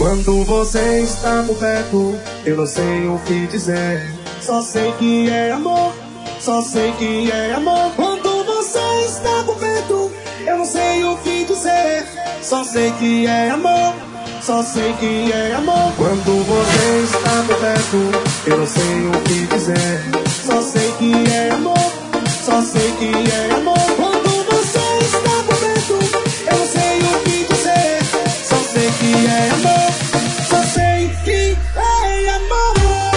Quando você está por perto, eu não sei o que dizer. Só sei que é amor, só sei que é amor. Quando você está por perto, eu não sei o que dizer. Só sei que é amor, só sei que é amor. Quando você está por perto, eu não sei o que dizer. Só sei que é amor, só sei que é amor. Quando você está por perto, eu não sei o que dizer. Só sei que é amor, só sei que é amor.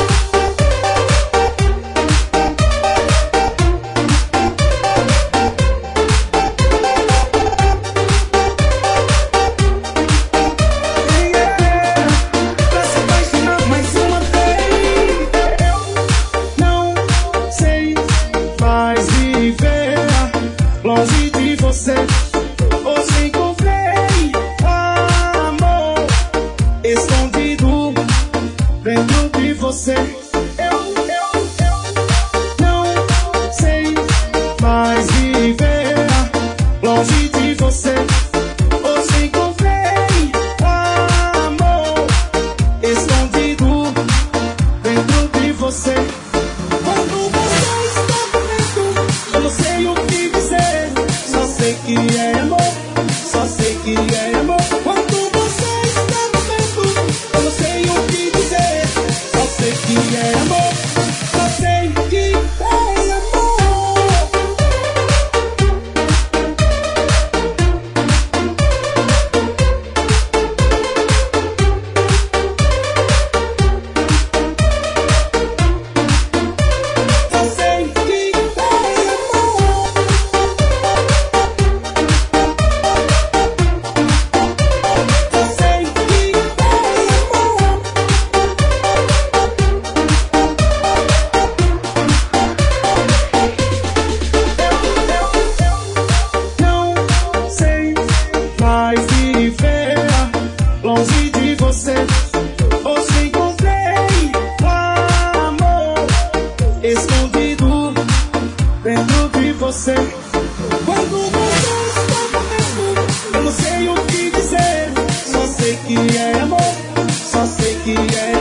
Longe de você, hoje encontrei amor escondido dentro de você. Eu não sei mais viver longe de você. Hoje encontrei amor escondido dentro de você. Quando você está por dentro, eu não sei o que dizer. Só sei que é amor, só sei que é amor. Quando você está por dentro, eu não sei o que dizer. Só sei que é amor, só sei que é amor. Só sei que é amor. Só sei que é amor. Não sei mais viver longe de você. Hoje encontrei amor escondido dentro de você. Quando você está por dentro, eu não sei o que dizer. Só sei que é amor, só sei que é